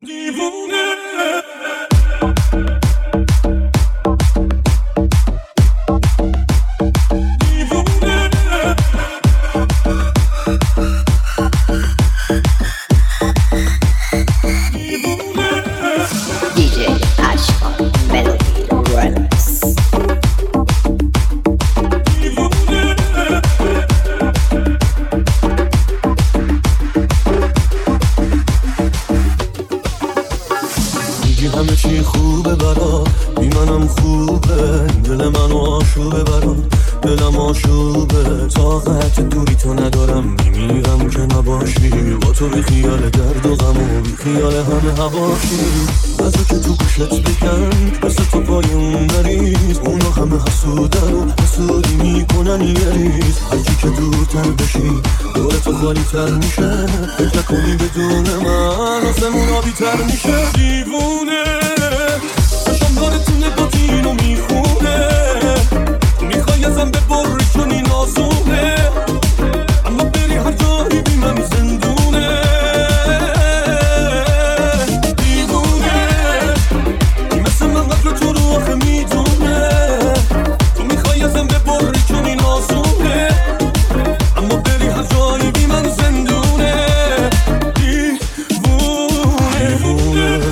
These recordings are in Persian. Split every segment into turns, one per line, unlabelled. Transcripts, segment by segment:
همه چی خوبه برا بی منم خوبه، دل منو آشوبه برا دلم آشوبه، طاقت دوری تو ندارم، میمیرم که نباشی، با تو بی خیال درد و غم و بی خیال همه هواشی، بذار که تو گوشت بگم مثل تو پای اون مریض، اونا همه حسودن و حسودی میکنن یه ریز، هرچی که دورتر بشی دور تو خالی تر میشه، فکر نکنی بدون من آسمون آبی تر میشه، دیوونه چشم داره تو نگاتینو میخونه، میخوای ازم ببری چون این آسونه، اما بری هر جایی بی من زندونه، دیوونه مثل من قبل تو رو آخه میدونه، تو میخوای ازم ببری چون این آسونه، اما بری هر جایی بی من زندونه، دیوونه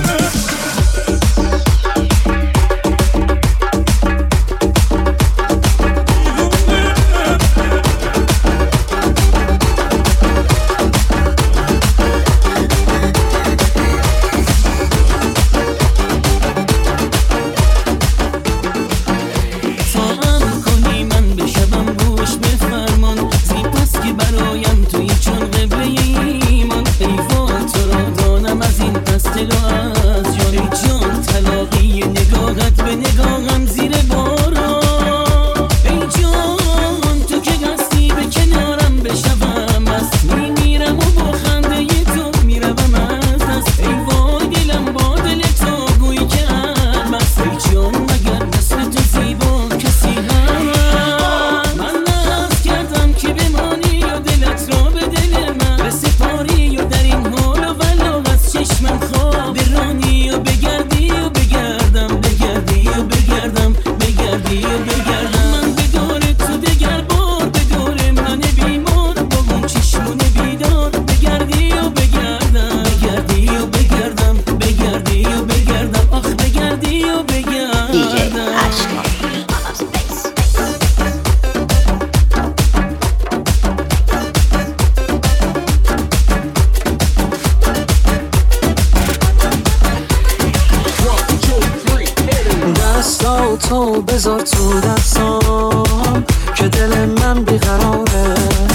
تو بذار تو دستام که دل من بیقراره،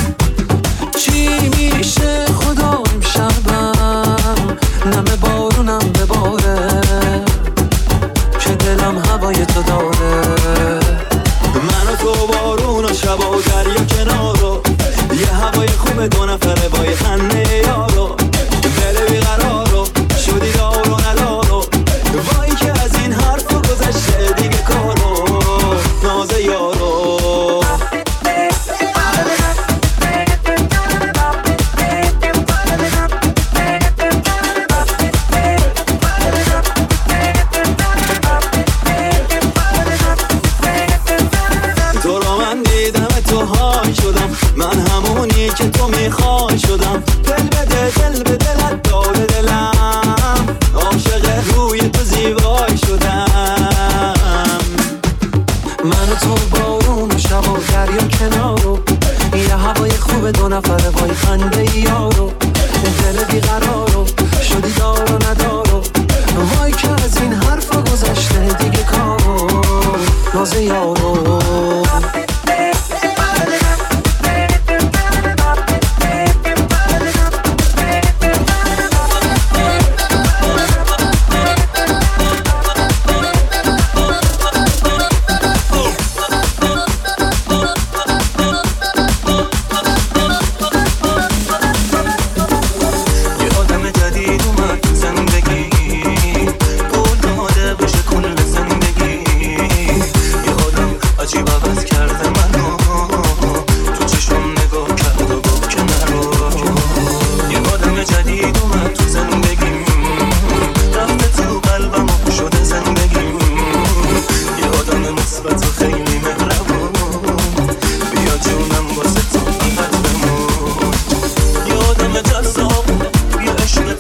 چی میشه خدا امشبم نمه بارونم بباره، که دلم هوای تو داره،
من و تو بارون و شب و دریا کنارو، یه هوای خوب دو نفره با یه خنده یارو، دل بیقرارو شدی دار و ندارو، وای که از این حرفا گذشته دیگه کارو، ناز یارو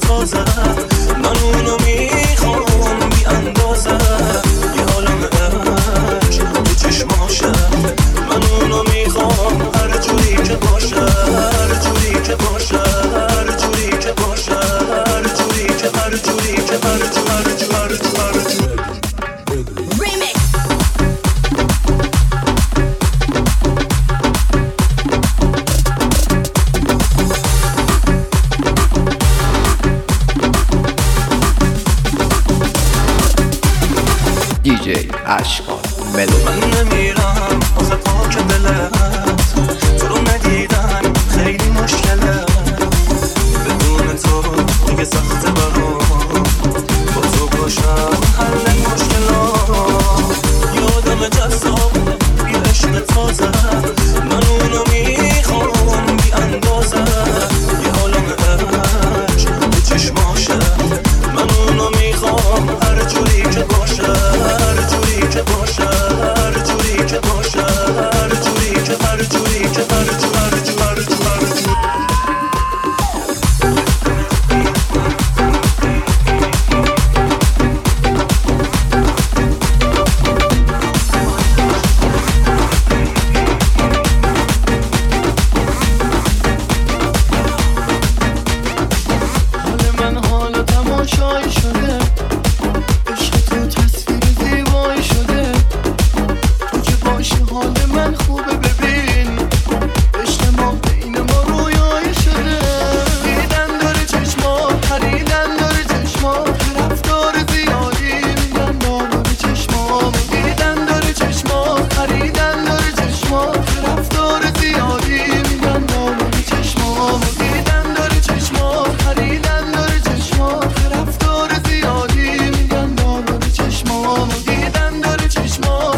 تازه من اونو میخوام بی اندازه یه عالم عشق تو چشماشه من اونو میخوام هر جوری که باشه هر جوری که باشه هر جوری که باشه هر جوری که هر جوری که هر جوری هر جوری
DJ اشکان ملودی.
من نمیرم واسه پاک دلت تو رو ندیدن خیلی مشکله بدون تو دیگه سخته برام با تو باشم حل مشکلات یادم جذاب یه عشق تازه من اونو میخوام بی اندازه یه عالم عشق تو چشماشه من اونو میخوام هر جوری که باشه هر جوری که باشه هر جوری که باشه هر جوری که هر جوری که هر جوری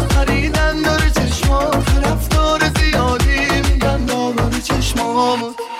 چشمامو